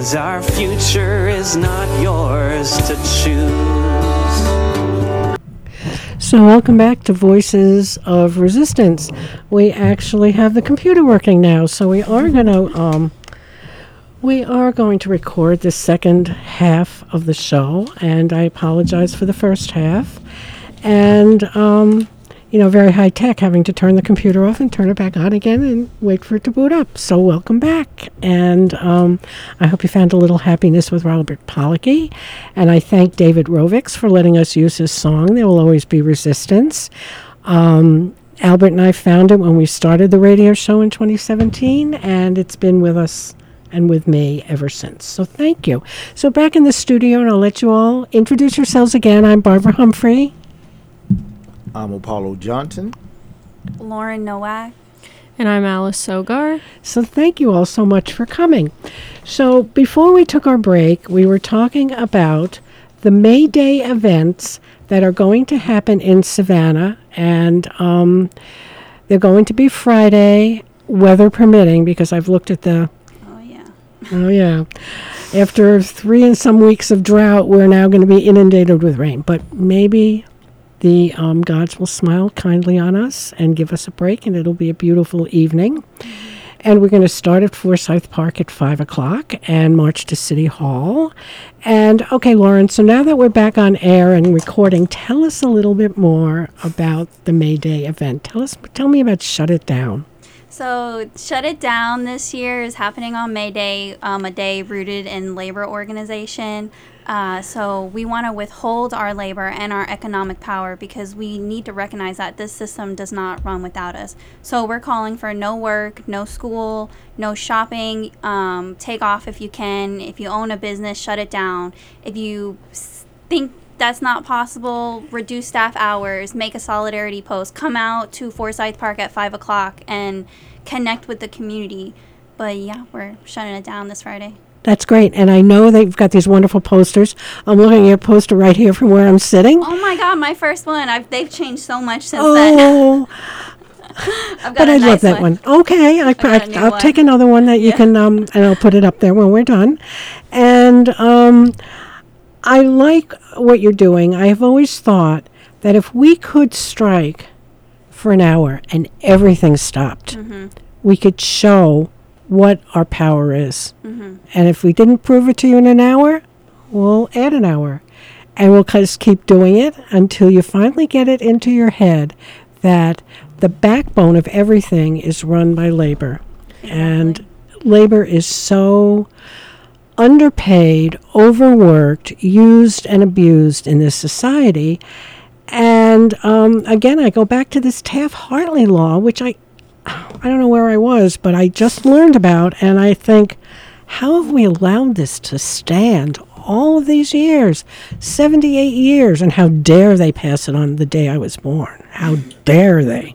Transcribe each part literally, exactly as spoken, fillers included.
'cause our future is not yours to choose. So welcome back to Voices of Resistance. We actually have the computer working now, so we are going to um, we are going to record the second half of the show, and I apologize for the first half. And um, you know, very high tech, having to turn the computer off and turn it back on again and wait for it to boot up. So welcome back. And um, I hope you found a little happiness with Robert Pollocky. And I thank David Rovix for letting us use his song, There Will Always Be Resistance. Um, Albert and I found it when we started the radio show in twenty seventeen, and it's been with us and with me ever since. So thank you. So back in the studio, and I'll let you all introduce yourselves again. I'm Barbara Humphrey. I'm Apollo Johnson. Lauren Nowak. And I'm Alice Sogar. So thank you all so much for coming. So before we took our break, we were talking about the May Day events that are going to happen in Savannah. And um, they're going to be Friday, weather permitting, because I've looked at the... Oh, yeah. Oh, yeah. After three and some weeks of drought, we're now going to be inundated with rain. But maybe... The um, gods will smile kindly on us and give us a break, and it'll be a beautiful evening. And we're going to start at Forsyth Park at five o'clock and march to City Hall. And, okay, Lauren, so now that we're back on air and recording, tell us a little bit more about the May Day event. Tell us, tell me about Shut It Down. So Shut It Down this year is happening on May Day, um, a day rooted in labor organization. Uh, so we want to withhold our labor and our economic power because we need to recognize that this system does not run without us. So we're calling for no work, no school, no shopping, um, take off if you can. If you own a business, shut it down. If you think that's not possible, reduce staff hours, make a solidarity post, come out to Forsyth Park at five o'clock and connect with the community. But yeah, we're shutting it down this Friday. That's great. And I know they've got these wonderful posters. I'm looking at a poster right here from where I'm sitting. Oh, my God, my first one. I've, they've changed so much since oh. then. I've got but a I nice love that one. one. Okay, I, I, I'll one. take another one that you yeah. can, um, and I'll put it up there when we're done. And um, I like what you're doing. I have always thought that if we could strike for an hour and everything stopped, mm-hmm. we could show what our power is. Mm-hmm. And if we didn't prove it to you in an hour, we'll add an hour. And we'll just keep doing it until you finally get it into your head that the backbone of everything is run by labor. Exactly. And labor is so underpaid, overworked, used and abused in this society. And um, again, I go back to this Taft-Hartley law, which I I don't know where I was, but I just learned about, and I think, how have we allowed this to stand all of these years, seventy-eight years, and how dare they pass it on the day I was born? How dare they?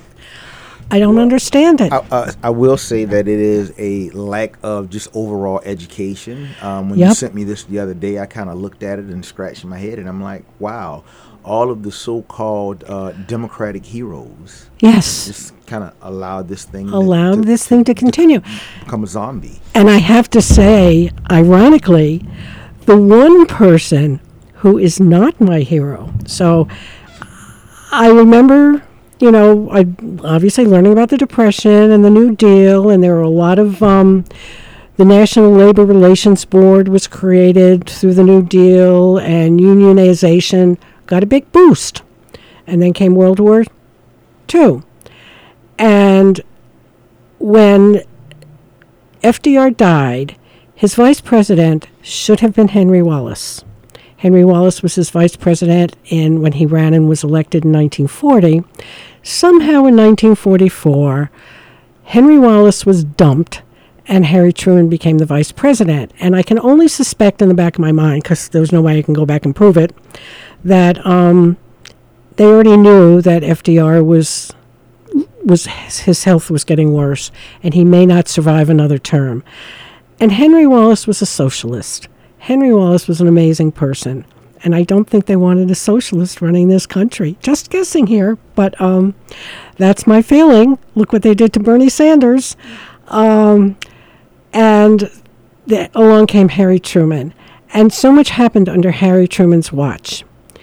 I don't well, understand it. I, uh, I will say that it is a lack of just overall education. Um, when yep. you sent me this the other day, I kind of looked at it and scratched my head, and I'm like, wow. All of the so-called uh, democratic heroes, yes, just kind of allowed this thing allowed to, this to, thing to continue, to become a zombie. And I have to say, ironically, the one person who is not my hero. So I remember, you know, I obviously learning about the Depression and the New Deal, and there were a lot of. Um, The National Labor Relations Board was created through the New Deal, and unionization got a big boost. And then came World War Two. And when F D R died, his vice president should have been Henry Wallace. Henry Wallace was his vice president in when he ran and was elected in nineteen forty. Somehow in nineteen forty-four, Henry Wallace was dumped, and Harry Truman became the vice president. And I can only suspect in the back of my mind, because there's no way I can go back and prove it, that um, they already knew that F D R was, was his health was getting worse, and he may not survive another term. And Henry Wallace was a socialist. Henry Wallace was an amazing person, and I don't think they wanted a socialist running this country. Just guessing here, but um, that's my feeling. Look what they did to Bernie Sanders. Um, and the, along came Harry Truman. And so much happened under Harry Truman's watch.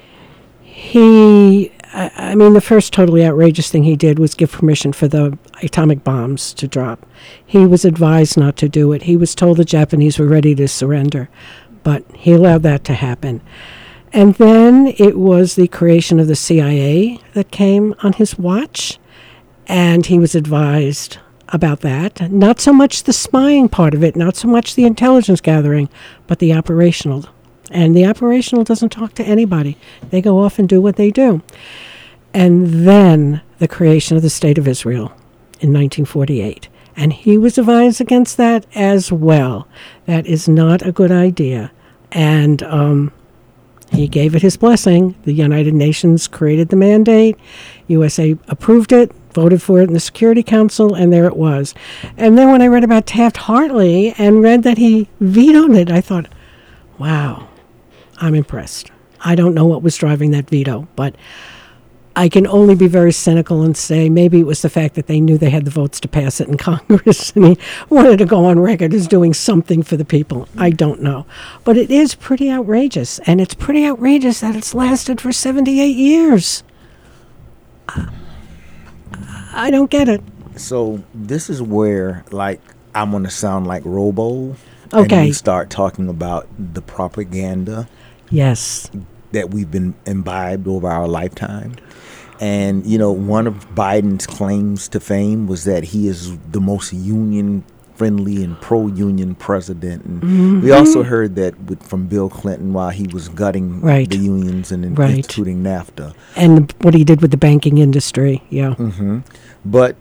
He, I, I mean, the first totally outrageous thing he did was give permission for the atomic bombs to drop. He was advised not to do it. He was told the Japanese were ready to surrender, but he allowed that to happen. And then it was the creation of the C I A that came on his watch, and he was advised about that. Not so much the spying part of it, not so much the intelligence gathering, but the operational. And the operational doesn't talk to anybody. They go off and do what they do. And then the creation of the State of Israel in nineteen forty-eight. And he was advised against that as well. That is not a good idea. And um, he gave it his blessing. The United Nations created the mandate. U S A approved it, voted for it in the Security Council, and there it was. And then when I read about Taft-Hartley and read that he vetoed it, I thought, wow, I'm impressed. I don't know what was driving that veto, but I can only be very cynical and say maybe it was the fact that they knew they had the votes to pass it in Congress, and he wanted to go on record as doing something for the people. I don't know. But it is pretty outrageous, and it's pretty outrageous that it's lasted for seventy-eight years. I don't get it. So this is where, like, I'm going to sound like Robo. Okay. And we start talking about the propaganda Yes. that we've been imbibed over our lifetime. And, you know, one of Biden's claims to fame was that he is the most union-friendly and pro-union president. And Mm-hmm. we also heard that with, from Bill Clinton while he was gutting Right. the unions and in- Right. instituting NAFTA. And what he did with the banking industry, yeah. Mm-hmm. But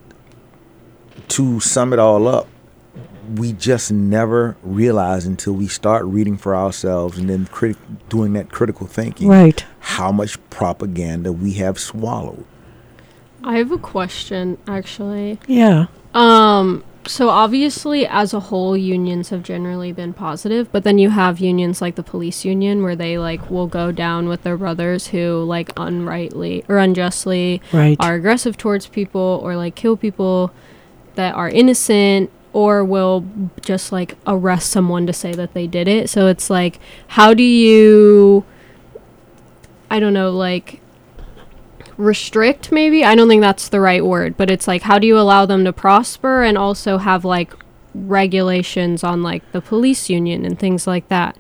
to sum it all up, we just never realize until we start reading for ourselves and then crit- doing that critical thinking Right. how much propaganda we have swallowed. I have a question, actually. Yeah. Um, so obviously, as a whole, unions have generally been positive, but then you have unions like the police union where they like will go down with their brothers who like unrightly or unjustly Right. are aggressive towards people or like kill people that are innocent, or will just like arrest someone to say that they did it. So it's like, how do you, I don't know, like restrict maybe? I don't think that's the right word, but it's like, how do you allow them to prosper and also have like regulations on like the police union and things like that?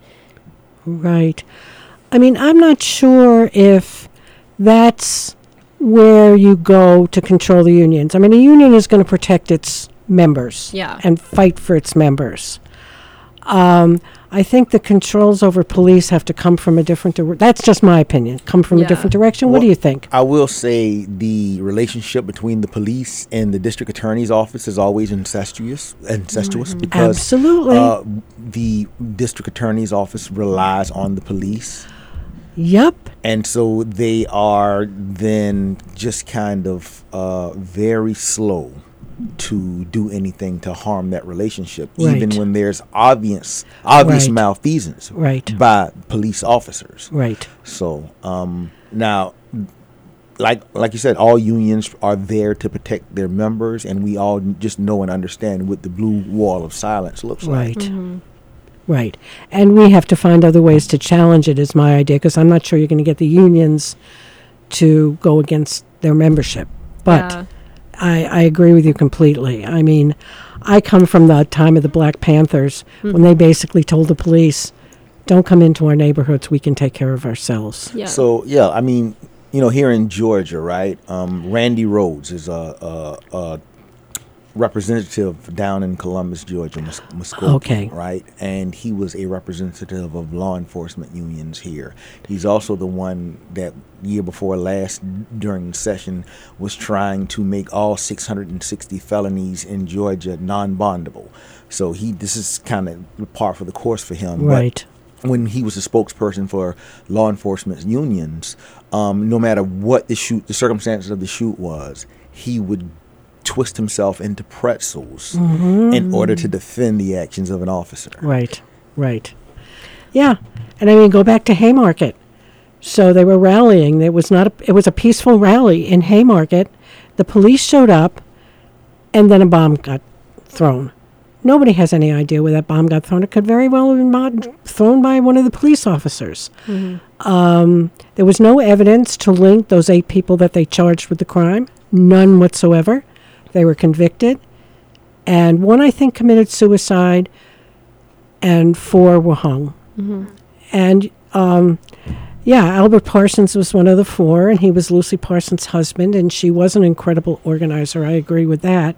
Right. I mean, I'm not sure if that's where you go to control the unions. I mean, a union is going to protect its members Yeah. and fight for its members. Um, I think the controls over police have to come from a different direction. That's just my opinion. Come from Yeah. a different direction. What Well, do you think? I will say the relationship between the police and the district attorney's office is always incestuous, incestuous because Absolutely. uh, the district attorney's office relies on the police. Yep. And so they are then just kind of uh, very slow to do anything to harm that relationship, even Right. when there's obvious obvious Right. malfeasance Right. by police officers. Right. So um, now, like like you said, all unions are there to protect their members, and we all just know and understand what the blue wall of silence looks like. Right. Right. And we have to find other ways to challenge it, is my idea, because I'm not sure you're going to get the unions to go against their membership. But Yeah. I, I agree with you completely. I mean, I come from the time of the Black Panthers when they basically told the police, don't come into our neighborhoods, we can take care of ourselves. Yeah. So yeah, I mean, you know, here in Georgia, right? Um, Randy Rhodes is a, a, a representative down in Columbus, Georgia, Mus- Muskogee, Okay. right? And he was a representative of law enforcement unions here. He's also the one that year before last during the session was trying to make all six hundred sixty felonies in Georgia non-bondable. So he, this is kind of par for the course for him. But Right. when he was a spokesperson for law enforcement unions, um, no matter what the shoot, the circumstances of the shoot was, he would twist himself into pretzels in order to defend the actions of an officer. Right. Right. Yeah. And I mean, go back to Haymarket. So they were rallying. It was not a, it was a peaceful rally in Haymarket. The police showed up, and then a bomb got thrown. Nobody has any idea where that bomb got thrown. It could very well have been mod- thrown by one of the police officers. Mm-hmm. Um, there was no evidence to link those eight people that they charged with the crime. None whatsoever. They were convicted. And one, I think, committed suicide, and four were hung. Mm-hmm. And, um, yeah, Albert Parsons was one of the four, and he was Lucy Parsons' husband, and she was an incredible organizer. I agree with that.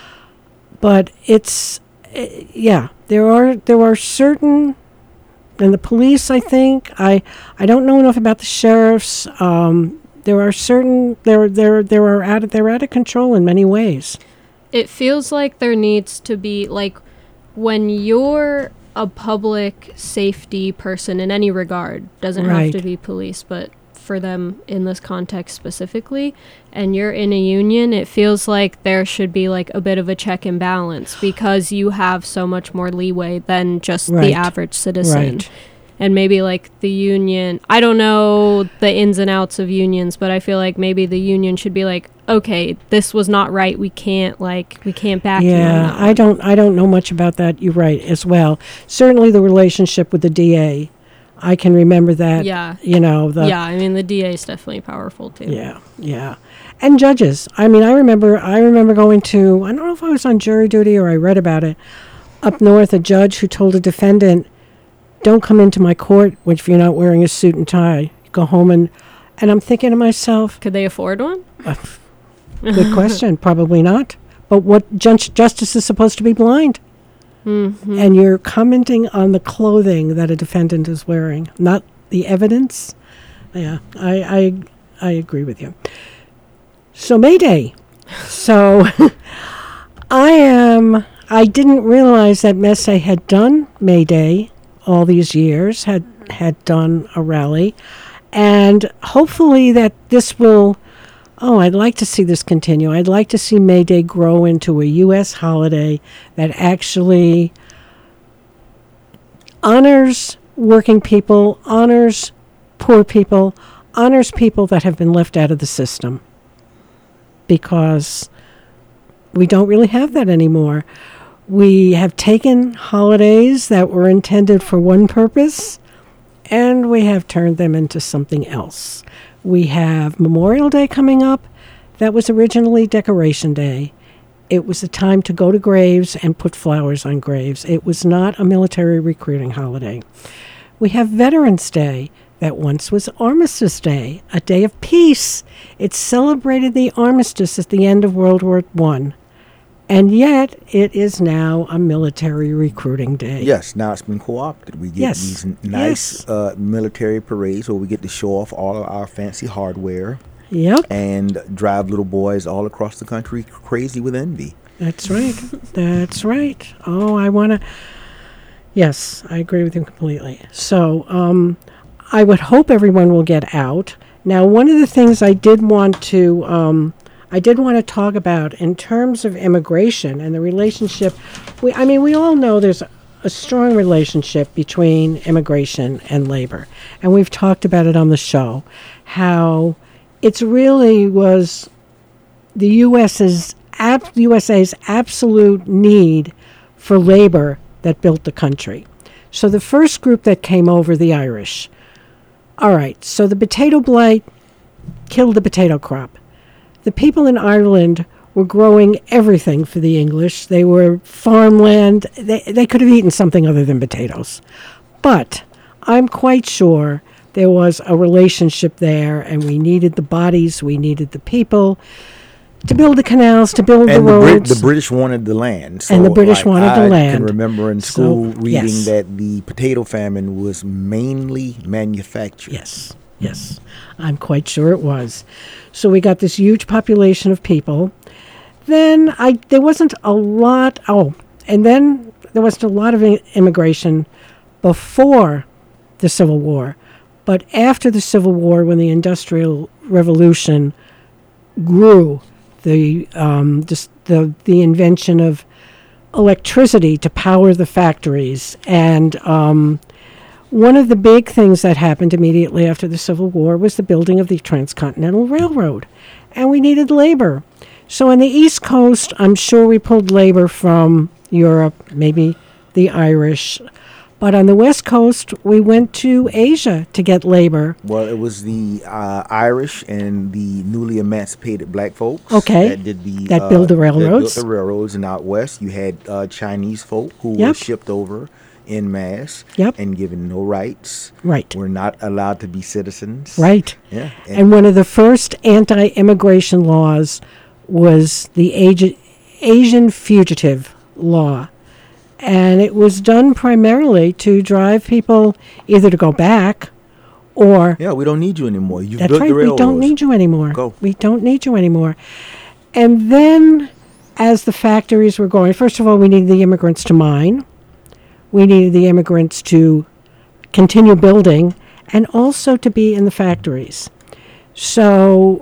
But it's, uh, yeah, there are there are certain, and the police, I think, I I don't know enough about the sheriffs. Um, there are certain, there there there are out of, they're out of control in many ways. It feels like there needs to be, like, when you're a public safety person in any regard, doesn't Right. have to be police, but for them in this context specifically, and you're in a union, it feels like there should be like a bit of a check and balance, because you have so much more leeway than just Right. the average citizen. Right. And maybe like the union, I don't know the ins and outs of unions, but I feel like maybe the union should be like, okay, this was not right. We can't like, we can't back you on Yeah, that I one." don't I don't know much about that. You're right as well. Certainly the relationship with the D A, I can remember that. Yeah. You know, the Yeah, I mean the D A is definitely powerful too. Yeah, yeah. And judges. I mean, I remember I remember going to, I don't know if I was on jury duty or I read about it, up north, a judge who told a defendant, don't come into my court if you're not wearing a suit and tie. Go home and, and I'm thinking to myself, Could they afford one? good question, probably not. But what ju- justice is supposed to be blind? Mm-hmm. And you're commenting on the clothing that a defendant is wearing, not the evidence. Yeah, I I, I agree with you. So May Day. So I am. I didn't realize that Messe had done May Day all these years. Had had done a rally, and hopefully that this will. Oh, I'd like to see this continue. I'd like to see May Day grow into a U S holiday that actually honors working people, honors poor people, honors people that have been left out of the system. Because we don't really have that anymore. We have taken holidays that were intended for one purpose, and we have turned them into something else. We have Memorial Day coming up. That was originally Decoration Day. It was a time to go to graves and put flowers on graves. It was not a military recruiting holiday. We have Veterans Day. That once was Armistice Day, a day of peace. It celebrated the armistice at the end of World War One. And yet, it is now a military recruiting day. Yes, now it's been co-opted. We get Yes. these n- nice Yes. uh, military parades where we get to show off all of our fancy hardware Yep, and drive little boys all across the country crazy with envy. that's right. That's right. Oh, I want to... Yes, I agree with you completely. So, um, I would hope everyone will get out. Now, one of the things I did want to... Um, I did want to talk about in terms of immigration and the relationship. We, I mean, we all know there's a, a strong relationship between immigration and labor, and we've talked about it on the show. How it's really was the U.S.'s ab, U S A's absolute need for labor that built the country. So the first group that came over, the Irish. All right, so the potato blight killed the potato crop. The people in Ireland were growing everything for the English. They were farmland. They, they could have eaten something other than potatoes. But I'm quite sure there was a relationship there, and we needed the bodies, we needed the people to build the canals, to build And the the, Brit- roads. the British wanted the land. So And the British like, wanted the I land. can remember in So, school reading yes. that the potato famine was mainly manufactured. Yes, yes. I'm quite sure it was. So we got this huge population of people. Then I there wasn't a lot, oh, and then there wasn't a lot of i- immigration before the Civil War. But after the Civil War, when the Industrial Revolution grew, the um, just the the invention of electricity to power the factories, and um, one of the big things that happened immediately after the Civil War was the building of the Transcontinental Railroad, and we needed labor. So on the East Coast, I'm sure we pulled labor from Europe, maybe the Irish. But on the West Coast, we went to Asia to get labor. Well, it was the uh, Irish and the newly emancipated black folks Okay. that did the That uh, built the that railroads. built the railroads, and out west you had uh, Chinese folk who were Yep. shipped over en masse Yep. and given no rights. Right. Were not allowed to be citizens. Right. Yeah. And one of the first anti-immigration laws was the Asi- Asian fugitive law. And it was done primarily to drive people either to go back or, yeah, we don't need you anymore. You've that's built right, the we railroads. don't need you anymore. Go. We don't need you anymore. And then as the factories were going, first of all, we needed the immigrants to mine. We needed the immigrants to continue building and also to be in the factories. So,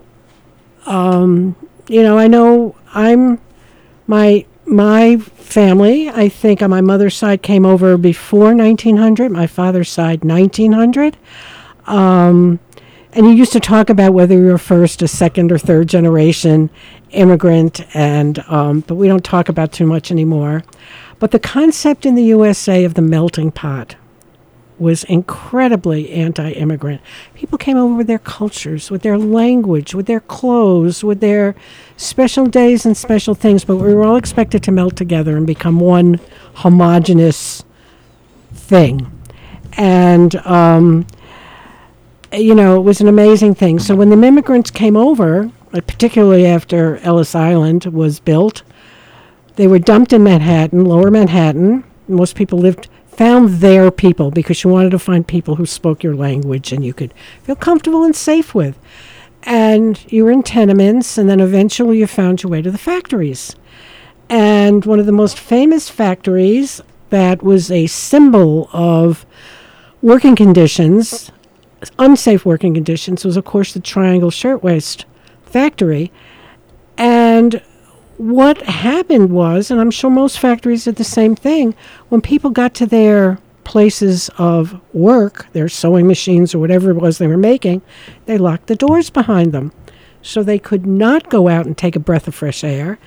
um, you know, I know I'm, my my family, I think on my mother's side came over before nineteen hundred, my father's side nineteen hundred. Um, and you used to talk about whether you were first, a second, or third generation immigrant, and um, but we don't talk about too much anymore. But the concept in the U S A of the melting pot was incredibly anti-immigrant. People came over with their cultures, with their language, with their clothes, with their special days and special things, but we were all expected to melt together and become one homogenous thing. And, um, you know, it was an amazing thing. So when the immigrants came over, uh, particularly after Ellis Island was built, they were dumped in Manhattan, lower Manhattan. Most people lived, found their people because you wanted to find people who spoke your language and you could feel comfortable and safe with. And you were in tenements, and then eventually you found your way to the factories. And one of the most famous factories that was a symbol of working conditions, unsafe working conditions, was, of course, the Triangle Shirtwaist Factory. And what happened was, and I'm sure most factories did the same thing, when people got to their places of work, their sewing machines or whatever it was they were making, they locked the doors behind them. So they could not go out and take a breath of fresh air.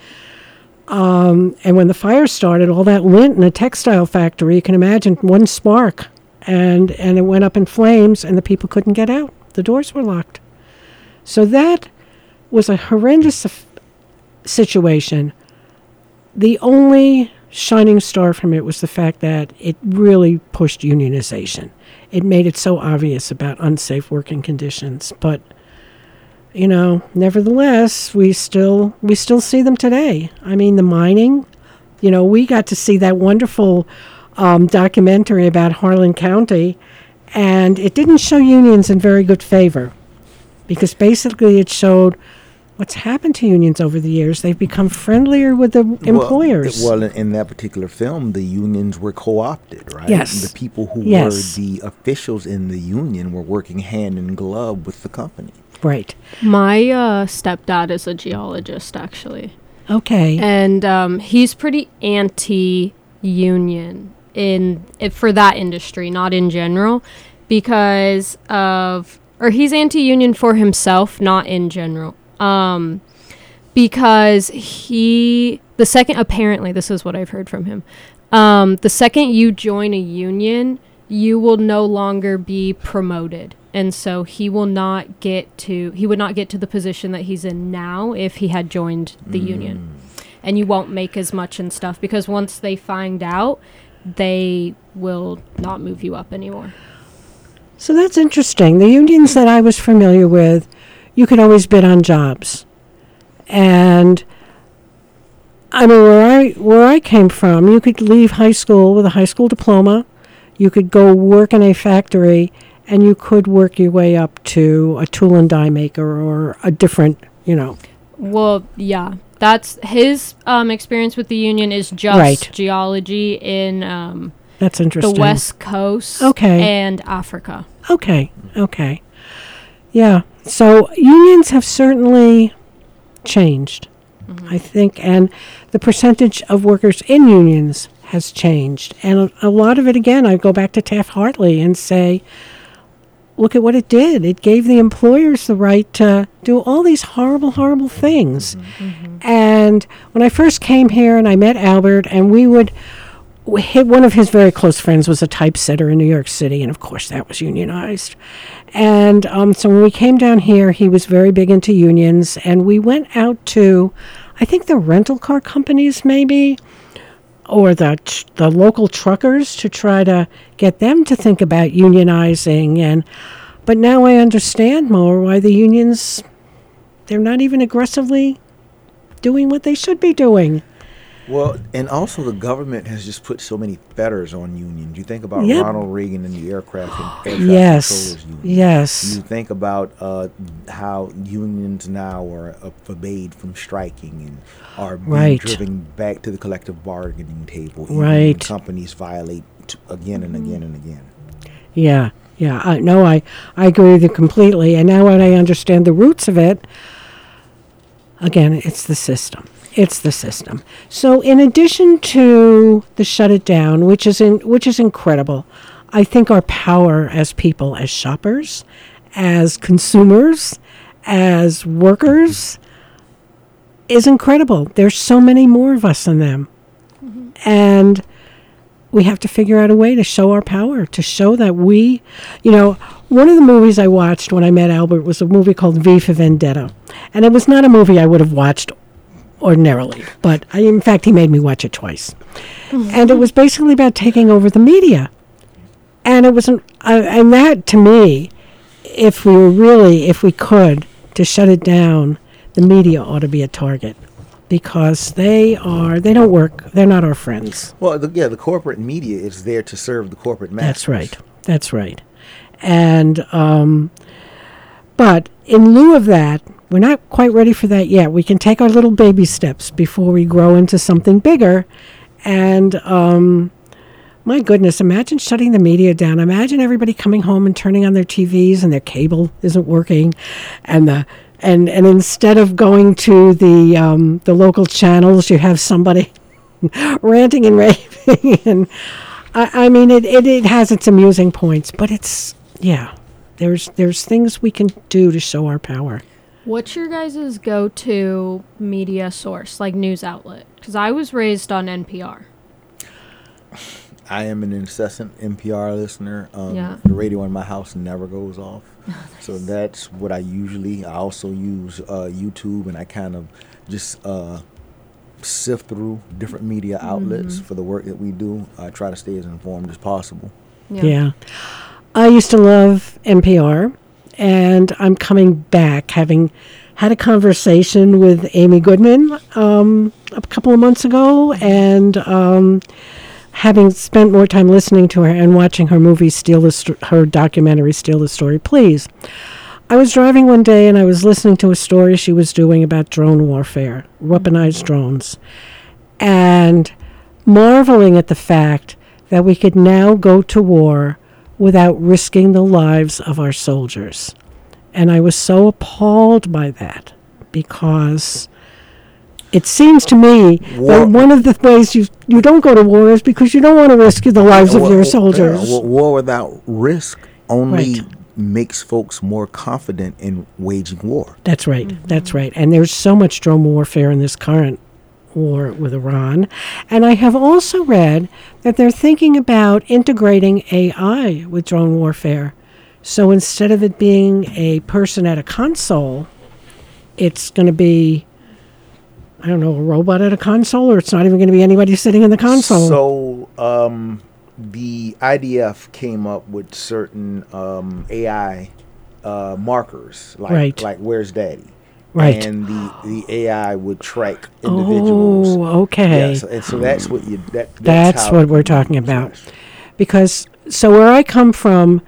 Um, and when the fire started, all that lint in a textile factory, you can imagine one spark, and, and it went up in flames, and the people couldn't get out. The doors were locked. So that was a horrendous af- situation. The only shining star from it was the fact that it really pushed unionization. It made it so obvious about unsafe working conditions. But, you know, nevertheless, we still we still see them today. I mean, the mining, you know, we got to see that wonderful um, documentary about Harlan County, and it didn't show unions in very good favor because basically it showed what's happened to unions over the years. They've become friendlier with the employers. Well, well, in that particular film, the unions were co-opted, right? Yes. The people who Yes. were the officials in the union were working hand in glove with the company. Right. My uh, stepdad is a geologist, actually. Okay. And um, he's pretty anti-union in if for that industry, not in general, because of, or he's anti-union for himself, not in general. Um, because he, the second, apparently, this is what I've heard from him. Um, the second you join a union, you will no longer be promoted. And so he will not get to, he would not get to the position that he's in now if he had joined the mm. union. And you won't make as much and stuff because once they find out, they will not move you up anymore. So that's interesting. The unions that I was familiar with, you could always bid on jobs. And I mean, where I where I came from, you could leave high school with a high school diploma. You could go work in a factory, and you could work your way up to a tool and die maker or a different, you know. Well, yeah. That's his um, experience with the union is just right. geology in um, That's interesting. the West Coast okay. and Africa. Okay, okay. Yeah, so unions have certainly changed, mm-hmm. I think, and the percentage of workers in unions has changed. And a, a lot of it, again, I go back to Taft-Hartley and say, look at what it did. It gave the employers the right to do all these horrible, horrible things. Mm-hmm. And when I first came here and I met Albert, and we would, we hit, one of his very close friends was a typesetter in New York City, and of course that was unionized. And um, so when we came down here, he was very big into unions, and we went out to, I think the rental car companies maybe, or the tr- the local truckers, to try to get them to think about unionizing. And but now I understand more why the unions, they're not even aggressively doing what they should be doing. Well, and also the government has just put so many fetters on unions. You think about Yep. Ronald Reagan and the aircraft and air traffic Yes, controllers union. yes, You think about uh, how unions now are uh, forbade from striking and are being Right. driven back to the collective bargaining table. even when Right. companies violate t- again and again and again. yeah, yeah. I, no, I, I agree with you completely. And now when I understand the roots of it, again, it's the system. It's the system. So in addition to the shut it down, which is in, which is incredible, I think our power as people, as shoppers, as consumers, as workers, is incredible. There's so many more of us than them. And we have to figure out a way to show our power, to show that we, you know, one of the movies I watched when I met Albert was a movie called V for Vendetta. And it was not a movie I would have watched ordinarily, but I, in fact, he made me watch it twice. And it was basically about taking over the media. And it was, an, uh, and that to me, if we were really, if we could, to shut it down, the media ought to be a target, because they are, they don't work, they're not our friends. Well, the, yeah, the corporate media is there to serve the corporate masters. That's right. That's right. And, um, but in lieu of that, we're not quite ready for that yet. We can take our little baby steps before we grow into something bigger. And, um, my goodness, imagine shutting the media down. Imagine everybody coming home and turning on their T Vs and their cable isn't working. And the and, and instead of going to the um, the local channels, you have somebody ranting and raving. And I, I mean, it, it, it has its amusing points, but it's, yeah, there's there's things we can do to show our power. What's your guys' go-to media source, like news outlet? Because I was raised on N P R. I am an incessant N P R listener. Um, Yeah. The radio in my house never goes off. So that's what I usually, I also use uh, YouTube, and I kind of just uh, sift through different media outlets Mm-hmm. for the work that we do. I try to stay as informed as possible. Yeah. I used to love N P R, and I'm coming back, having had a conversation with Amy Goodman um, a couple of months ago, and um, having spent more time listening to her and watching her movie, Steal the Sto- her documentary, Steal the Story, Please. I was driving one day and I was listening to a story she was doing about drone warfare, weaponized drones, and marveling at the fact that we could now go to war without risking the lives of our soldiers. And I was so appalled by that, because it seems to me War- that one of the ways you you don't go to war is because you don't want to risk the lives of War- your yeah, soldiers. war, war without risk only Right. makes folks more confident in waging war. That's right. That's right. And there's so much drone warfare in this current war with Iran. And I have also read that they're thinking about integrating A I with drone warfare. So instead of it being a person at a console, it's going to be, I don't know, a robot at a console, or it's not even going to be anybody sitting in the console. So um, the I D F came up with certain um, A I uh, markers, like Right. like Where's Daddy? Right. And the, the A I would track individuals. Oh, okay. Yeah, so, and so that's what you. That, that's That's how what we're you talking use about. that. Because, so where I come from,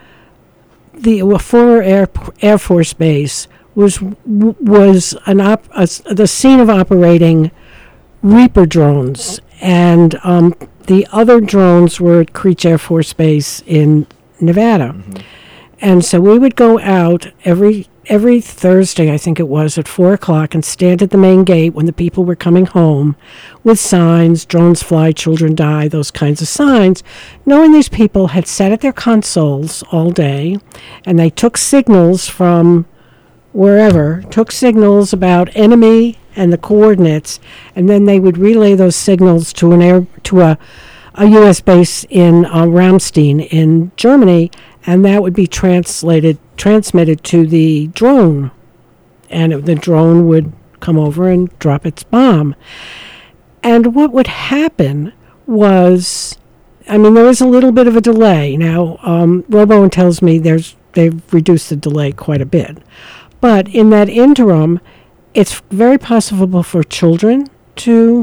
the uh, former Air, Air Force Base was w- was an op, a s the scene of operating Reaper drones, and um, the other drones were at Creech Air Force Base in Nevada. And so we would go out every every Thursday, I think it was, at four o'clock and stand at the main gate when the people were coming home with signs, drones fly, children die, those kinds of signs, knowing these people had sat at their consoles all day and they took signals from wherever, took signals about enemy and the coordinates, and then they would relay those signals to an air to a, a U S base in uh, Ramstein in Germany, and that would be translated transmitted to the drone, and it, the drone would come over and drop its bomb. And what would happen was, I mean, there was a little bit of a delay. Now, um, Roboen tells me there's they've reduced the delay quite a bit. But in that interim, it's very possible for children to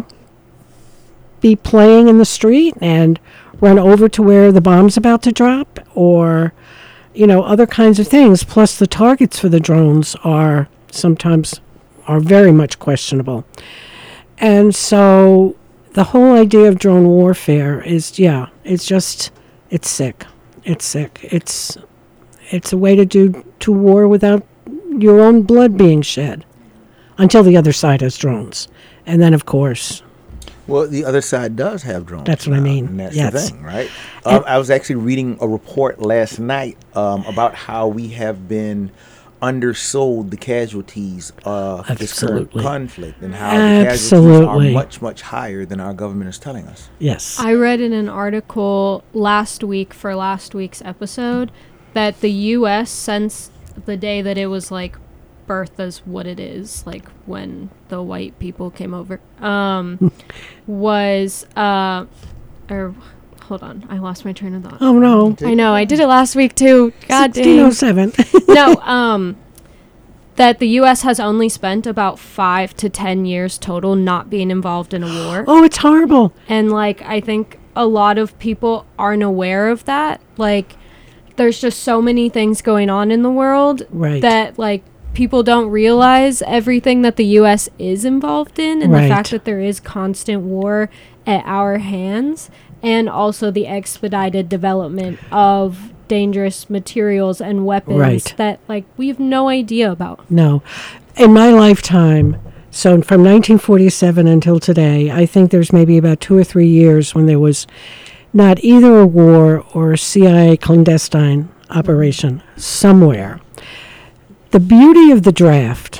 be playing in the street and run over to where the bomb's about to drop, or, you know, other kinds of things. Plus, the targets for the drones are sometimes are very much questionable. And so the whole idea of drone warfare is, yeah, it's just, it's sick. It's sick. It's it's a way to do to war without your own blood being shed, until the other side has drones. And then, of course... Well, the other side does have drones. That's what now, I mean. And that's yes. the thing, right? Um, I was actually reading a report last night um, about how we have been undersold the casualties of this current Absolutely. conflict, and how Absolutely. the casualties are much, much higher than our government is telling us. Yes. I read in an article last week for last week's episode that the U S, since the day that it was like birth as what it is, like when the white people came over, um, was, uh, or hold on, I lost my train of thought. Oh, no. I know, I did it last week too. God sixteen oh dang. seven. No, um, that the U S has only spent about five to ten years total not being involved in a war. Oh, it's horrible. And, like, I think a lot of people aren't aware of that. Like, there's just so many things going on in the world Right. that, like, people don't realize everything that the U S is involved in, and Right. the fact that there is constant war at our hands, and also the expedited development of dangerous materials and weapons Right. that, like, we have no idea about. No. In my lifetime, so from nineteen forty-seven until today, I think there's maybe about two or three years when there was not either a war or a C I A clandestine operation somewhere. The beauty of the draft,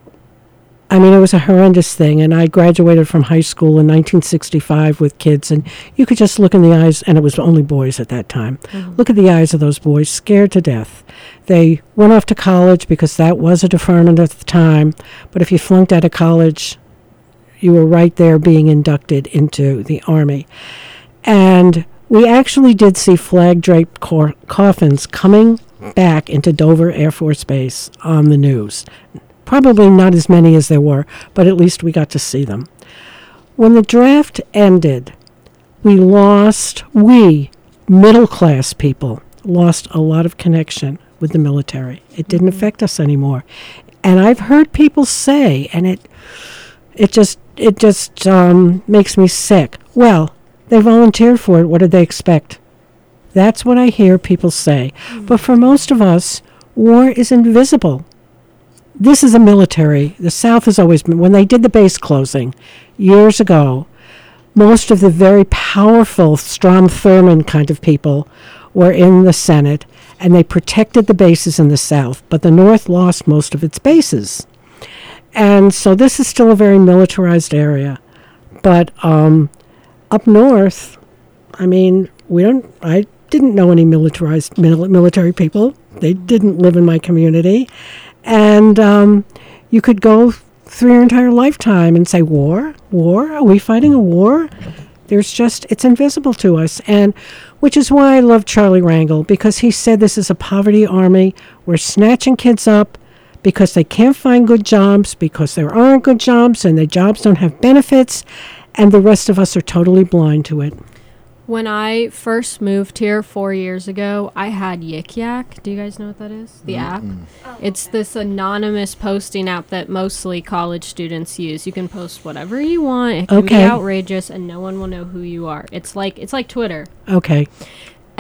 I mean, it was a horrendous thing, and I graduated from high school in nineteen sixty-five with kids, and you could just look in the eyes, and it was only boys at that time. Mm-hmm. Look at the eyes of those boys, scared to death. They went off to college because that was a deferment at the time, but if you flunked out of college, you were right there being inducted into the Army. And we actually did see flag-draped cor- coffins coming back into Dover Air Force Base on the news. Probably not as many as there were, but at least we got to see them. When the draft ended, we lost, we, middle-class people, lost a lot of connection with the military. It didn't mm-hmm. affect us anymore. And I've heard people say, and it it just it just um, makes me sick. Well, they volunteered for it. What did they expect? That's what I hear people say. Mm-hmm. But for most of us, war is invisible. This is a military. The South has always been, when they did the base closing years ago, most of the very powerful Strom Thurmond kind of people were in the Senate, and they protected the bases in the South, but the North lost most of its bases. And so this is still a very militarized area. But um, up north, I mean, we don't, I didn't know any militarized mil- military people. They didn't live in my community. And um, you could go through your entire lifetime and say, war? War? Are we fighting a war? There's just, it's invisible to us. And which is why I love Charlie Rangel, because he said this is a poverty army. We're snatching kids up because they can't find good jobs, because there aren't good jobs, and the jobs don't have benefits, and the rest of us are totally blind to it. When I first moved here four years ago, I had Yik Yak. Do you guys know what that is? The mm-hmm. app? Oh, it's okay. This anonymous posting app that mostly college students use. You can post whatever you want. It can okay. be outrageous, and no one will know who you are. It's like it's like Twitter. Okay.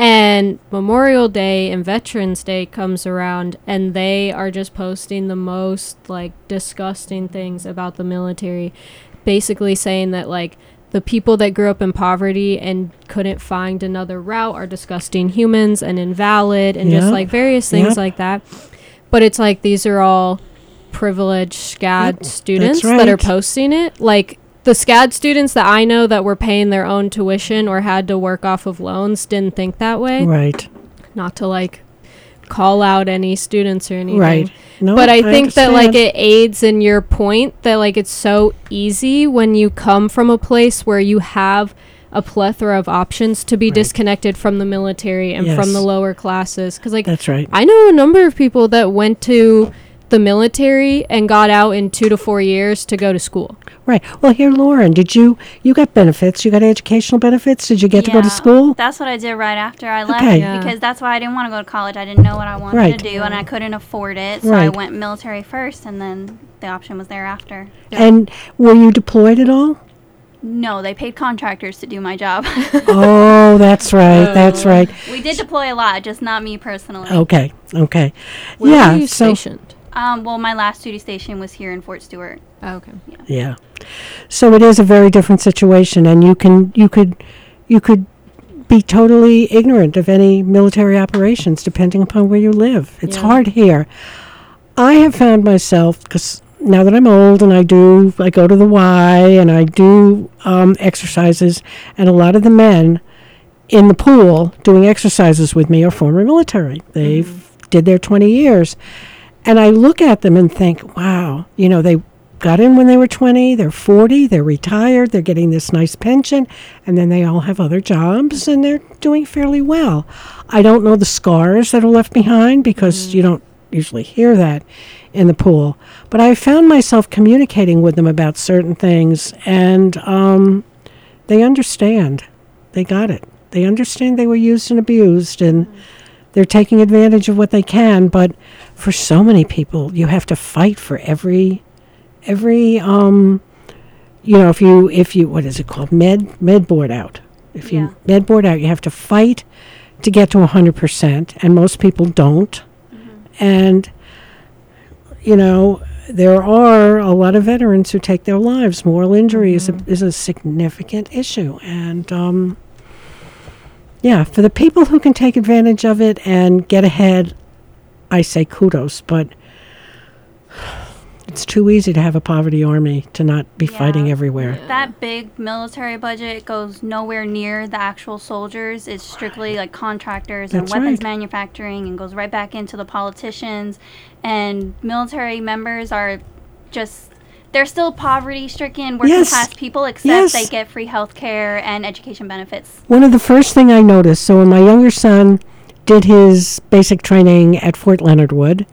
And Memorial Day and Veterans Day comes around, and they are just posting the most like disgusting things about the military, basically saying that like the people that grew up in poverty and couldn't find another route are disgusting humans and invalid and Yep. just like various things Yep. like that. But it's like these are all privileged SCAD Yep, students that's that are right. posting it. Like the SCAD students that I know that were paying their own tuition or had to work off of loans didn't think that way. Right. Not to like call out any students or anything. Right. No, But I think that like understand. it aids in your point that like it's so easy when you come from a place where you have a plethora of options to be Right. disconnected from the military and from Yes. the lower classes. Because like That's right. I know a number of people that went to the military and got out in two to four years to go to school. Right. Well, here, Lauren, did you you got benefits? You got educational benefits? Did you get to go to Yeah, school? That's what I did right after I left Okay. Yeah. because that's why I didn't want to go to college. I didn't know what I wanted Right. to do and I couldn't afford it. So I Right. went military first and then the option was thereafter. And were you deployed at all? No, they paid contractors to do my job. Oh, that's right. That's right. We did deploy a lot, just not me personally. Okay. Okay. Where yeah. were you so stationed? Um, well, my last duty station was here in Fort Stewart. Oh, okay. yeah. So it is a very different situation, and you can you could you could be totally ignorant of any military operations depending upon where you live. It's Yeah. hard here. I have found myself, because now that I'm old and I do, I go to the Y and I do um, exercises, and a lot of the men in the pool doing exercises with me are former military. They've did their twenty years. And I look at them and think, wow, you know, they got in when they were twenty, they're forty, they're retired, they're getting this nice pension, and then they all have other jobs and they're doing fairly well. I don't know the scars that are left behind because you don't usually hear that in the pool. But I found myself communicating with them about certain things, and um, they understand. They got it. They understand they were used and abused, and they're taking advantage of what they can. But for so many people, you have to fight for every, every, um, you know, if you, if you, what is it called, med, med board out. If Yeah. you med board out, you have to fight to get to one hundred percent, and most people don't. And, you know, there are a lot of veterans who take their lives. Moral injury is, a, is a significant issue. And, um, yeah, for the people who can take advantage of it and get ahead, I say kudos. But it's too easy to have a poverty army to not be Yeah. fighting everywhere. That big military budget goes nowhere near the actual soldiers. It's strictly like contractors and That's weapons right. manufacturing and goes right back into the politicians. And military members are just, they're still poverty stricken, working Yes. class people, except Yes. they get free health care and education benefits. One of the first thing I noticed, so when my younger son did his basic training at Fort Leonard Wood,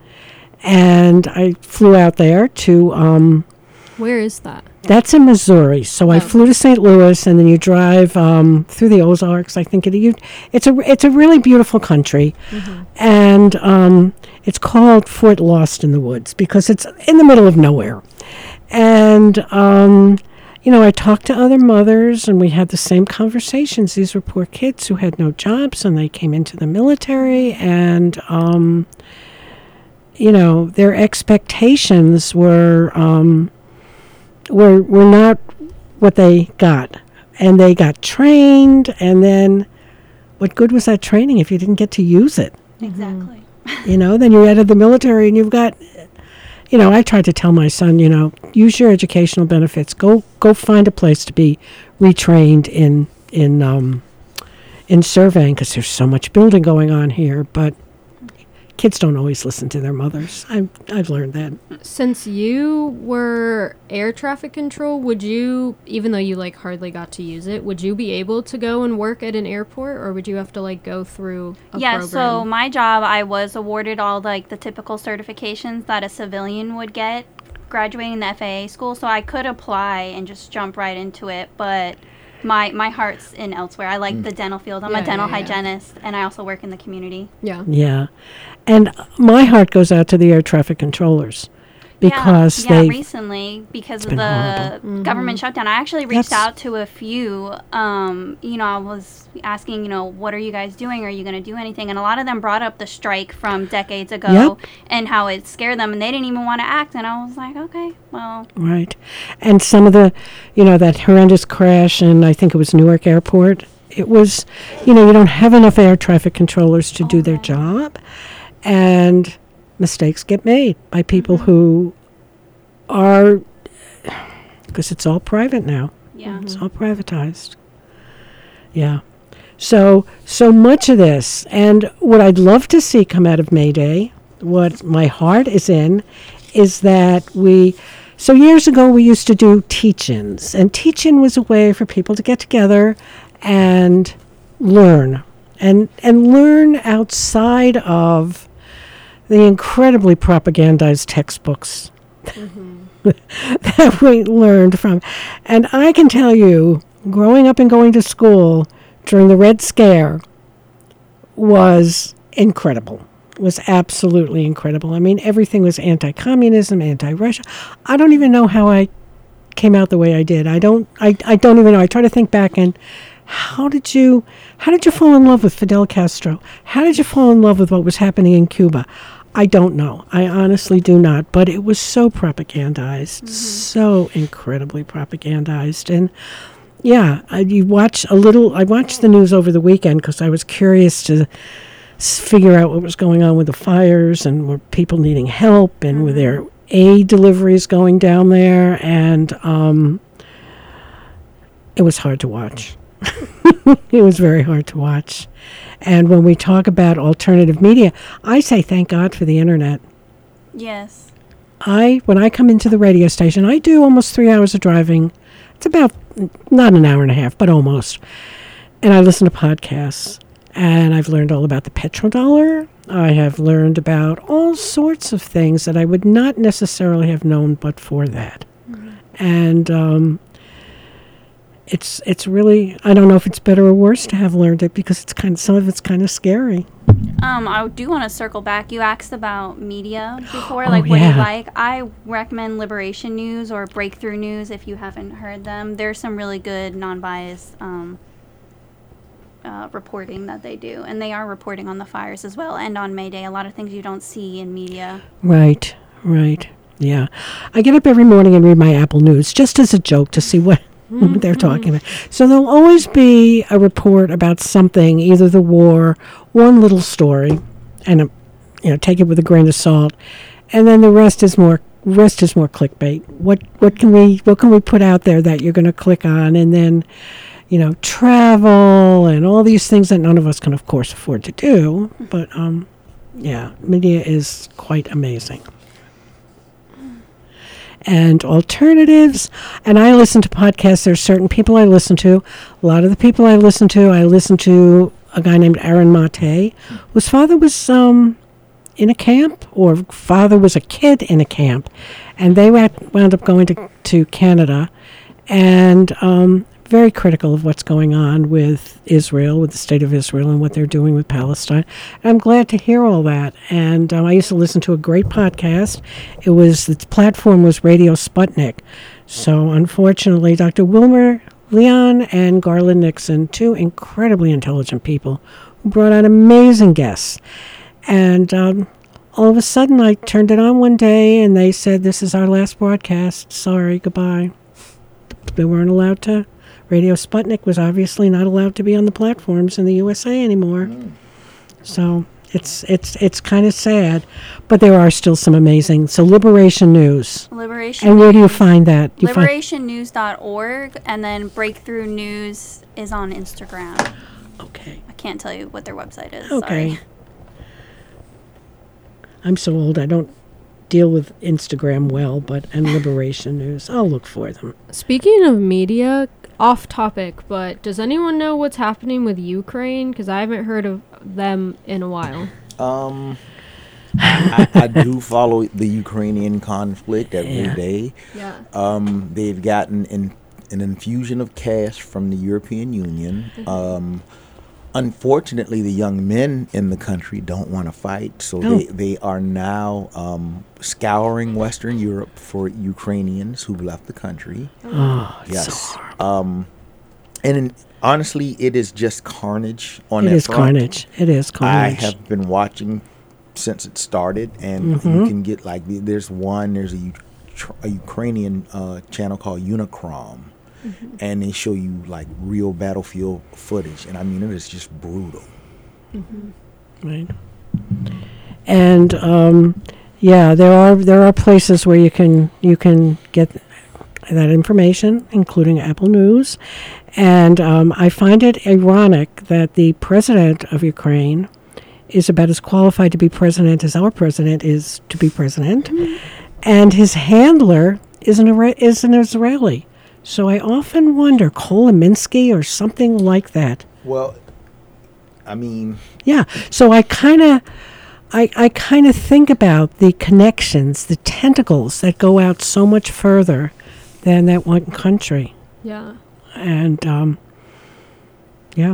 and I flew out there to, um, Where is that? that's in Missouri. So I Oh. flew to Saint Louis, and then you drive um, through the Ozarks. I think it. You, it's a it's a really beautiful country, and um, it's called Fort Lost in the Woods because it's in the middle of nowhere. And um, you know, I talked to other mothers, and we had the same conversations. These were poor kids who had no jobs, and they came into the military, and um, you know, their expectations were. Um, were were not what they got, and they got trained, and then what good was that training if you didn't get to use it? Exactly. You know, then you're out of the military and you've got, you know, I tried to tell my son, you know, use your educational benefits, go go find a place to be retrained in in um in surveying, because there's so much building going on here. But kids don't always listen to their mothers. I've I've learned that. Since you were air traffic control, would you, even though you like hardly got to use it, would you be able to go and work at an airport, or would you have to like go through a Yeah, program? so my job, I was awarded all like the typical certifications that a civilian would get graduating the F A A school, so I could apply and just jump right into it, but my my heart's in elsewhere. I like the dental field. I'm Yeah, a dental yeah, yeah. hygienist, and I also work in the community. Yeah. Yeah. And my heart goes out to the air traffic controllers. because yeah, yeah, they recently because of been the horrible. government shutdown. I actually reached That's- out to a few. Um, you know, I was asking, you know, what are you guys doing? Are you going to do anything? And a lot of them brought up the strike from decades ago Yep. and how it scared them, and they didn't even want to act. And I was like, okay, well, Right. And some of the, you know, that horrendous crash in, I think it was Newark Airport, it was, you know, you don't have enough air traffic controllers to do their right. job. And mistakes get made by people Mm-hmm. who are, because it's all private now. yeah. It's all privatized. Yeah. So, so much of this, and what I'd love to see come out of May Day, what my heart is in, is that we, so years ago we used to do teach-ins, and teach-in was a way for people to get together and learn, and and learn outside of the incredibly propagandized textbooks that we learned from. And I can tell you, growing up and going to school during the Red Scare was incredible. Was absolutely incredible. I mean, everything was anti-communism, anti-Russia. I don't even know how I came out the way I did. I don't. I, I don't even know. I try to think back and how did you how did you fall in love with Fidel Castro? How did you fall in love with what was happening in Cuba? I don't know. I honestly do not. But it was so propagandized, so incredibly propagandized, and yeah, I, you watch a little. I watched the news over the weekend because I was curious to s- figure out what was going on with the fires and were people needing help and were there aid deliveries going down there, and um, it was hard to watch. It was very hard to watch. And when we talk about alternative media, I say thank God for the internet. Yes. I when I come into the radio station, I do almost three hours of driving. It's about not an hour and a half, but almost. And I listen to podcasts, and I've learned all about the petrodollar. I have learned about all sorts of things that I would not necessarily have known but for that. And um, it's it's really, I don't know if it's better or worse to have learned it, because it's kind of, some of it's kind of scary. Um, I do want to circle back. You asked about media before, Oh, like what do yeah. you like? I recommend Liberation News or Breakthrough News if you haven't heard them. There's some really good non-biased um, uh, reporting that they do, and they are reporting on the fires as well and on May Day. A lot of things you don't see in media. Right, right. Yeah. I get up every morning and read my Apple News just as a joke to see what what they're talking about. So there'll always be a report about something, either the war, one little story, and a, you know, take it with a grain of salt, and then the rest is more rest is more clickbait. What what can we what can we put out there that you're going to click on, and then, you know, travel and all these things that none of us can, of course, afford to do. But um, yeah, media is quite amazing. And alternatives, and I listen to podcasts. There's certain people I listen to. A lot of the people I listen to, I listen to a guy named Aaron Mate, whose father was um, in a camp, or father was a kid in a camp, and they wa- wound up going to, to Canada, and um, very critical of what's going on with Israel, with the state of Israel, and what they're doing with Palestine. And I'm glad to hear all that. And um, I used to listen to a great podcast. It was, the platform was Radio Sputnik. So unfortunately, Doctor Wilmer Leon and Garland Nixon, two incredibly intelligent people who brought on amazing guests. And um, all of a sudden, I turned it on one day, and they said, "This is our last broadcast. Sorry, goodbye." They weren't allowed to. Radio Sputnik was obviously not allowed to be on the platforms in the U S A anymore. Mm. So it's it's it's kind of sad, but there are still some amazing. So Liberation News. Liberation. And where do you find that? You liberation news dot org, and then Breakthrough News is on Instagram. Find, okay. I can't tell you what their website is. Okay. Sorry. I'm so old. I don't deal with Instagram well, but and Liberation News. I'll look for them. Speaking of media, off topic, but does anyone know what's happening with Ukraine? Because I haven't heard of them in a while. Um, I, I do follow the Ukrainian conflict every Yeah. day. Yeah. Um, they've gotten in, an infusion of cash from the European Union. Um, unfortunately, the young men in the country don't want to fight, so No. they, they are now um, scouring Western Europe for Ukrainians who've left the country. Oh, it's Yes. so horrible. Um, and in, honestly, it is just carnage on It that is front. carnage. It is I carnage. have been watching since it started, and Mm-hmm. you can get like the- there's one there's a, U- tr- a Ukrainian uh, channel called Unicrom, Mm-hmm. and they show you like real battlefield footage, and I mean it is just brutal. Right. And um, yeah, there are there are places where you can you can get that information, including Apple News, and um, I find it ironic that the president of Ukraine is about as qualified to be president as our president is to be president, and his handler is an Ira- is an Israeli. So I often wonder, Kolominsky or something like that. Well, I mean, Yeah. So I kind of, I, I kind of think about the connections, the tentacles that go out so much further than that one country. Yeah. And, um, yeah.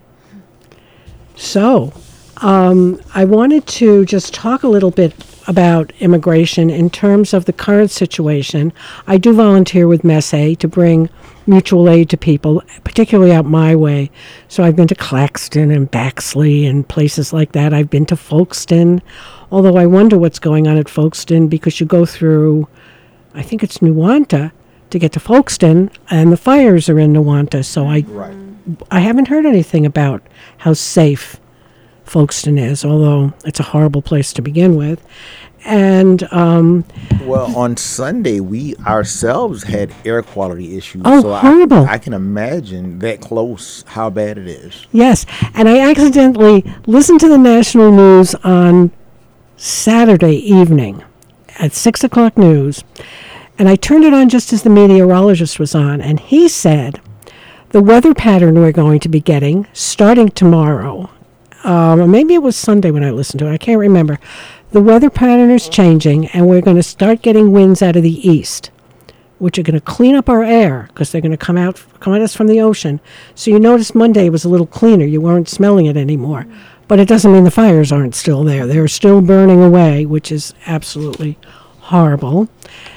So, um, I wanted to just talk a little bit about immigration in terms of the current situation. I do volunteer with Messe to bring mutual aid to people, particularly out my way. So I've been to Claxton and Baxley and places like that. I've been to Folkestone, although I wonder what's going on at Folkestone because you go through, I think it's Nuwanta to get to Folkestone, and the fires are in Nuwanta. So I, right. I haven't heard anything about how safe Folkestone is, although it's a horrible place to begin with. And um, Well, on Sunday, we ourselves had air quality issues. Oh, so I- horrible. I, can imagine that close how bad it is. yes, and I accidentally listened to the national news on Saturday evening at six o'clock news, and I turned it on just as the meteorologist was on, and he said the weather pattern we're going to be getting starting tomorrow, um, or maybe it was Sunday when I listened to it, I can't remember. The weather pattern is changing, and we're going to start getting winds out of the east, which are going to clean up our air because they're going to come out come at us from the ocean. So you notice Monday was a little cleaner. You weren't smelling it anymore. But it doesn't mean the fires aren't still there. They're still burning away, which is absolutely horrible.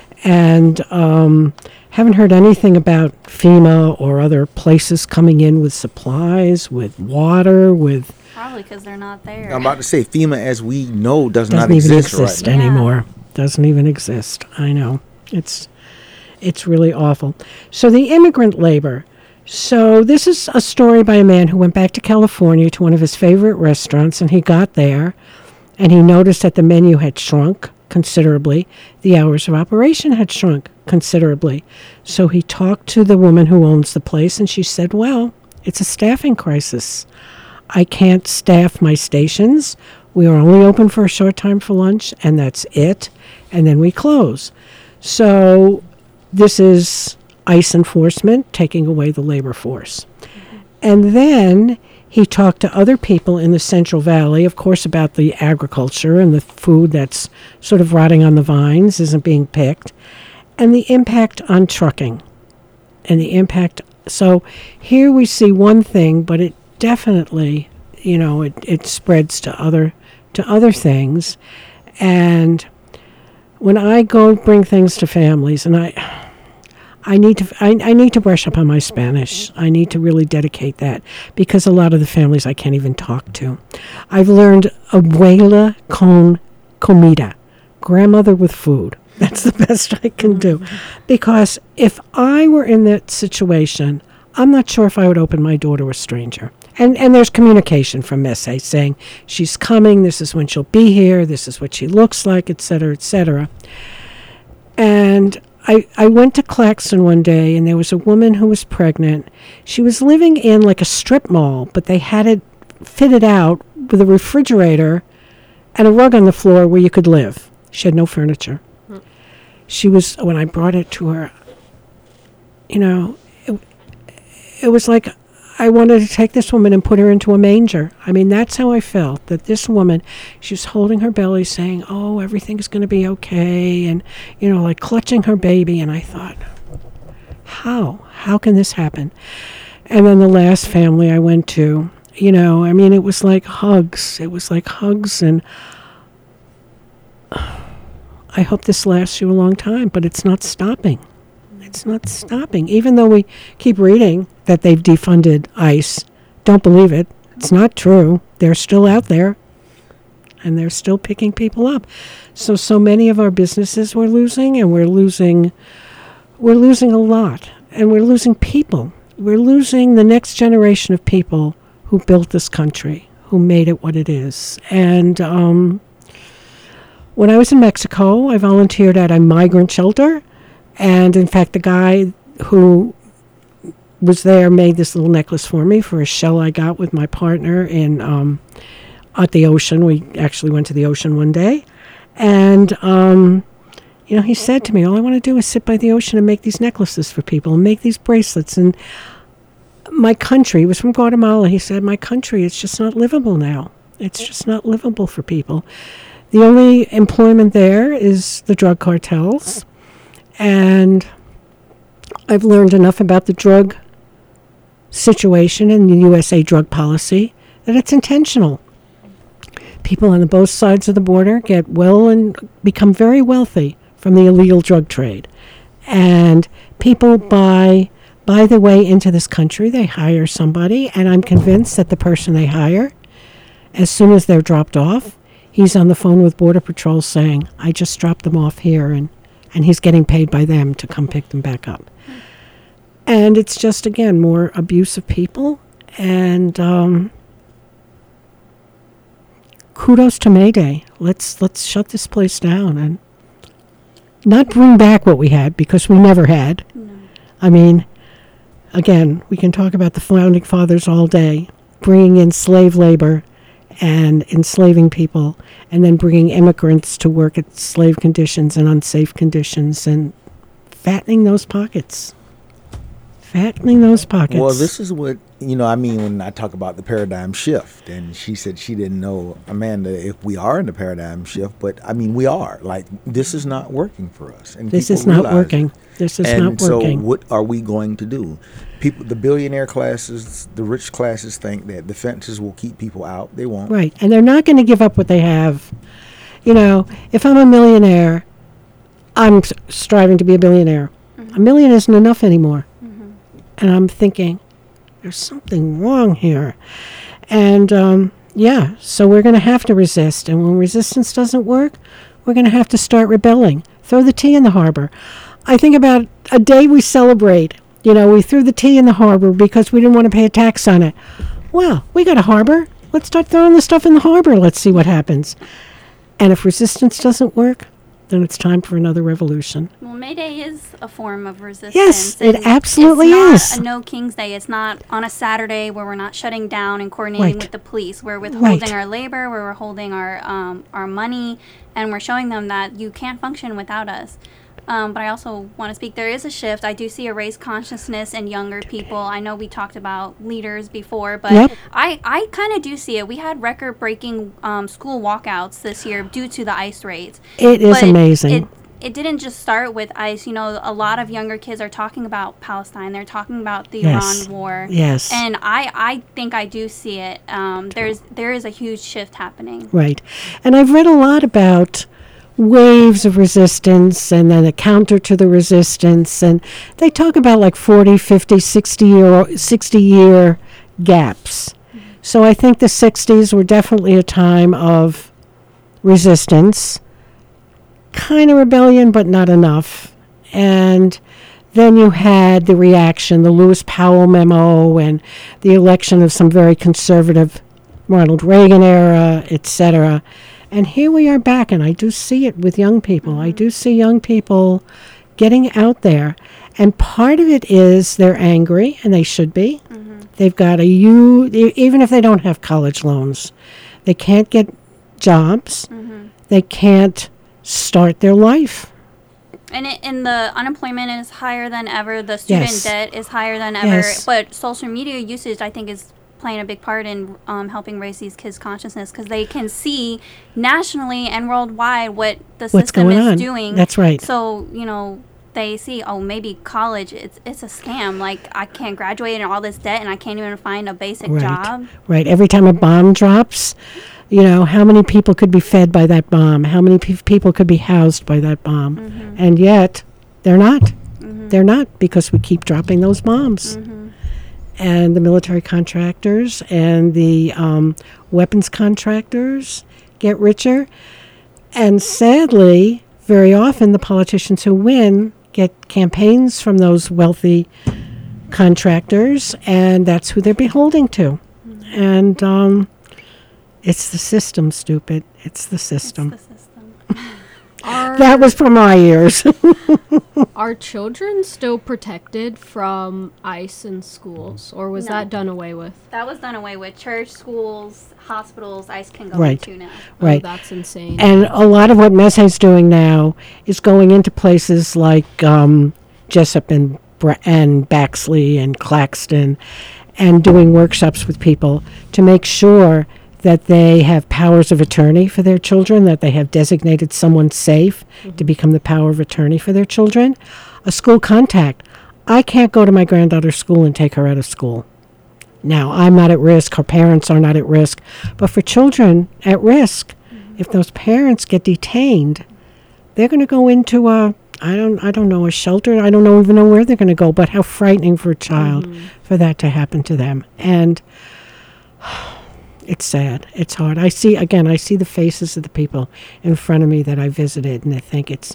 And um, haven't heard anything about FEMA or other places coming in with supplies, with water, with Probably because they're not there. I'm about to say FEMA, as we know, does doesn't not even exist, exist right now. anymore. Doesn't even exist. I know. It's it's really awful. So the immigrant labor. So this is a story by a man who went back to California to one of his favorite restaurants, and he got there and he noticed that the menu had shrunk considerably. The hours of operation had shrunk considerably. So he talked to the woman who owns the place, and she said, well, it's a staffing crisis. I can't staff my stations. We are only open for a short time for lunch, and that's it. And then we close. So this is ICE enforcement taking away the labor force. And then he talked to other people in the Central Valley, of course, about the agriculture and the food that's sort of rotting on the vines, isn't being picked, and the impact on trucking. And the impact. So here we see one thing, but it definitely, you know, it, it spreads to other to other things. And when I go bring things to families, and I I need to I, I need to brush up on my Spanish. I need to really dedicate that because a lot of the families I can't even talk to. I've learned abuela con comida, grandmother with food. That's the best I can do. Because if I were in that situation, I'm not sure if I would open my door to a stranger. And and there's communication from Messe saying she's coming, this is when she'll be here, this is what she looks like, et cetera, et cetera. And I, I went to Claxton one day, and there was a woman who was pregnant. She was living in like a strip mall, but they had it fitted out with a refrigerator and a rug on the floor where you could live. She had no furniture. Hmm. She was, when I brought it to her, you know, it, it was like I wanted to take this woman and put her into a manger. I mean, that's how I felt, that this woman, she was holding her belly saying, oh, everything's going to be okay, and, you know, like clutching her baby. And I thought, how? How can this happen? And then the last family I went to, You know, I mean, it was like hugs. It was like hugs, and I hope this lasts you a long time, but it's not stopping. It's not stopping. Even though we keep reading that they've defunded ICE, don't believe it. It's not true. They're still out there, and they're still picking people up. So, so many of our businesses we're losing, and we're losing, we're losing a lot, and we're losing people. We're losing the next generation of people who built this country, who made it what it is. And um, when I was in Mexico, I volunteered at a migrant shelter. And in fact, the guy who was there made this little necklace for me for a shell I got with my partner in um, at the ocean. We actually went to the ocean one day. And, um, you know, he said to me, all I want to do is sit by the ocean and make these necklaces for people and make these bracelets. And my country, he was from Guatemala, he said, my country is just not livable now. It's just not livable for people. The only employment there is the drug cartels. And I've learned enough about the drug situation and the U S A drug policy that it's intentional. People on the both sides of the border get well and become very wealthy from the illegal drug trade. And people buy buy their way into this country. They hire somebody, and I'm convinced that the person they hire, as soon as they're dropped off, he's on the phone with Border Patrol saying, I just dropped them off here, and, and he's getting paid by them to come pick them back up. And it's just, again, more abuse of people. And um, kudos to Mayday. Let's let's shut this place down and not bring back what we had, because we never had. No. I mean, again, we can talk about the Founding Fathers all day, bringing in slave labor and enslaving people, and then bringing immigrants to work at slave conditions and unsafe conditions and fattening those pockets. Fattening those pockets. Well, this is what, you know, I mean, when I talk about the paradigm shift, and she said she didn't know, Amanda, if we are in the paradigm shift, but I mean, we are. Like, this is not working for us. And this is not working. It. This is and not working. And so what are we going to do? People, the billionaire classes, the rich classes think that the fences will keep people out. They won't. Right. And they're not going to give up what they have. You know, if I'm a millionaire, I'm s- striving to be a billionaire. Mm-hmm. A million isn't enough anymore. Mm-hmm. And I'm thinking, there's something wrong here. And, um, yeah, so we're going to have to resist. And when resistance doesn't work, we're going to have to start rebelling. Throw the tea in the harbor. I think about a day we celebrate. You know, we threw the tea in the harbor because we didn't want to pay a tax on it. Well, we got a harbor. Let's start throwing the stuff in the harbor. Let's see what happens. And if resistance doesn't work, then it's time for another revolution. Well, May Day is a form of resistance. Yes, it absolutely is. It's not a No King's Day. It's not on a Saturday where we're not shutting down and coordinating right. with the police. We're withholding right. our labor, we're withholding our um, our money, and we're showing them that you can't function without us. Um, but I also want to speak, there is a shift. I do see a race consciousness in younger people. I know we talked about leaders before, but yep. I, I kind of do see it. We had record-breaking um, school walkouts this year due to the ICE raids. It is but amazing. It, it didn't just start with ICE. You know, a lot of younger kids are talking about Palestine. They're talking about the yes. Iran war. Yes. And I, I think I do see it. Um, there's there is a huge shift happening. Right. And I've read a lot about waves of resistance and then a counter to the resistance, and they talk about like forty, fifty, sixty year sixty year gaps. Mm-hmm. So I think the sixties were definitely a time of resistance, kind of rebellion, but not enough. And then you had the reaction, the Lewis Powell memo and the election of some very conservative Ronald Reagan era, et cetera. And here we are back, and I do see it with young people. Mm-hmm. I do see young people getting out there. And part of it is they're angry, and they should be. Mm-hmm. They've got a huge, even if they don't have college loans, they can't get jobs. Mm-hmm. They can't start their life. And it, and the unemployment is higher than ever. The student yes. debt is higher than ever. Yes. But social media usage, I think, is playing a big part in um, helping raise these kids' consciousness, because they can see nationally and worldwide what the What's system going is on. doing. That's right. So, you know, they see, oh, maybe college, it's it's a scam. Like, I can't graduate and all this debt, and I can't even find a basic Right. job. Right. Every time a bomb drops, you know, how many people could be fed by that bomb? How many pe- people could be housed by that bomb? Mm-hmm. And yet, they're not. Mm-hmm. They're not, because we keep dropping those bombs. Mm-hmm. And the military contractors and the um, weapons contractors get richer. And sadly, very often the politicians who win get campaigns from those wealthy contractors, and that's who they're beholding to. And um, it's the system, stupid. It's the system. It's the system. Are, That was from my ears. are children still protected from ICE in schools, or was No. that done away with? That was done away with. Church, schools, hospitals, ICE can go Right. into now. Right. Oh, that's insane. And a lot of what Messe's doing now is going into places like um, Jessup and, Bra- and Baxley and Claxton, and doing workshops with people to make sure that they have powers of attorney for their children, that they have designated someone safe to become the power of attorney for their children. A school contact. I can't go to my granddaughter's school and take her out of school. Now, I'm not at risk, her parents are not at risk, but for children at risk, if those parents get detained, they're going to go into a, I don't, I don't know, a shelter. I don't know, even know where they're going to go, but how frightening for a child for that to happen to them. And it's sad. It's hard. I see, again, I see the faces of the people in front of me that I visited, and I think it's,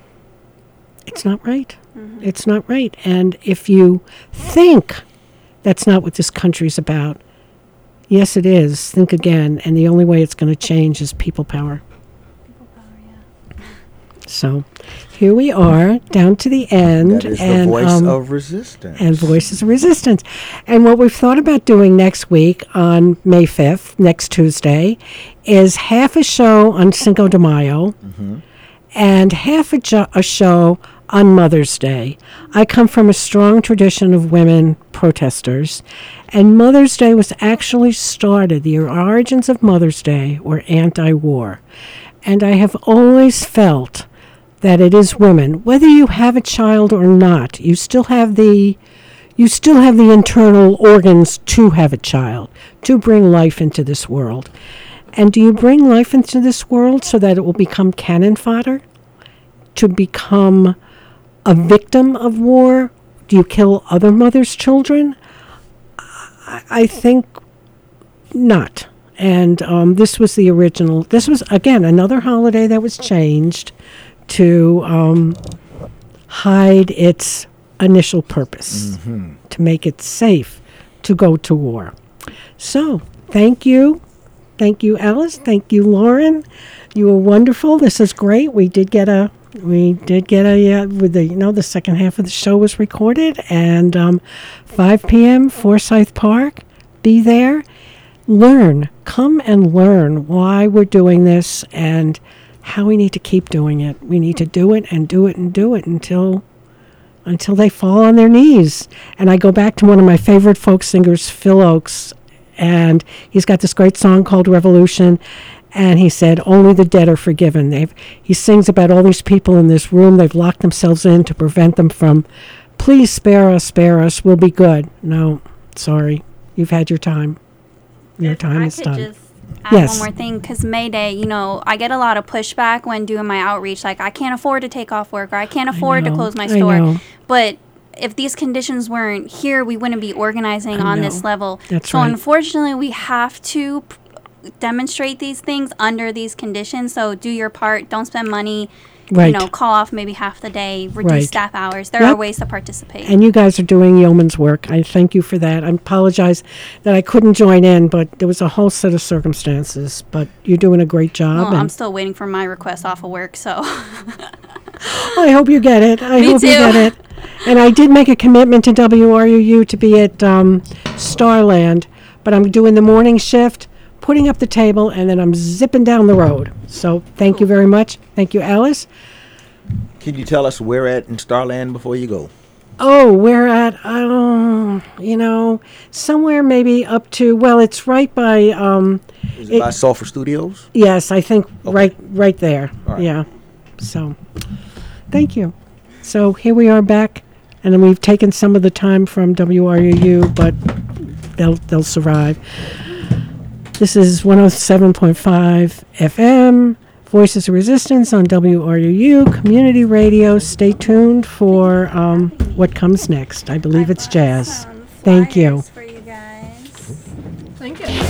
it's not right. It's not right. And if you think that's not what this country's about, yes, it is. Think again. And the only way it's going to change is people power. People power, yeah. So here we are, down to the end. That is and, the voice um, of resistance. and Voices of Resistance. And what we've thought about doing next week on May fifth, next Tuesday, is half a show on Cinco de Mayo and half a, jo- a show on Mother's Day. I come from a strong tradition of women protesters, and Mother's Day was actually started, the origins of Mother's Day were anti-war. And I have always felt that it is women, whether you have a child or not, you still have the you still have the internal organs to have a child, to bring life into this world. And do you bring life into this world so that it will become cannon fodder? To become a victim of war? Do you kill other mothers' children? I, I think not. And um, this was the original. This was, again, another holiday that was changed to um, hide its initial purpose, to make it safe to go to war. So, thank you. Thank you, Alice. Thank you, Lauren. You were wonderful. This is great. We did get a, we did get a, uh, with the, you know, the second half of the show was recorded. And um, five p.m., Forsyth Park. Be there. Learn. Come and learn why we're doing this and how we need to keep doing it. We need to do it and do it and do it until until they fall on their knees. And I go back to one of my favorite folk singers, Phil Oakes, and he's got this great song called Revolution, and he said, only the dead are forgiven. They've, he sings about all these people in this room. They've locked themselves in to prevent them from, please spare us, spare us, we'll be good. No, sorry, you've had your time. Your If time I is could done. just add Yes. one more thing, because May Day, you know, I get a lot of pushback when doing my outreach. Like, I can't afford to take off work, or I can't afford to know, close my I store. know. But if these conditions weren't here, we wouldn't be organizing I on this know. level. That's so right. unfortunately, we have to p- demonstrate these things under these conditions. So do your part. Don't spend money. Right. You know, call off maybe half the day. Reduce Right. staff hours. There Yep. are ways to participate. And you guys are doing yeoman's work. I thank you for that. I apologize that I couldn't join in, but there was a whole set of circumstances. But you're doing a great job. well, and I'm still waiting for my request off of work. So I hope you get it. I Me hope you too. get it. And I did make a commitment to W R U U to be at um, Starland, but I'm doing the morning shift, putting up the table, and then I'm zipping down the road. So thank you very much. Thank you, Alice. Can you tell us where at in Starland before you go? Oh, we're at, oh, you know, somewhere maybe up to, well, it's right by, um, Is it, It- by Sulphur Studios? yes, I think right right there. All right. Yeah. So, thank you. So here we are back, and then we've taken some of the time from W R U U, but they'll they'll survive. This is one oh seven point five F M, Voices of Resistance on W R U U Community Radio. Stay tuned for um, what comes next. I believe it's jazz. Thank you. For you guys. Thank you.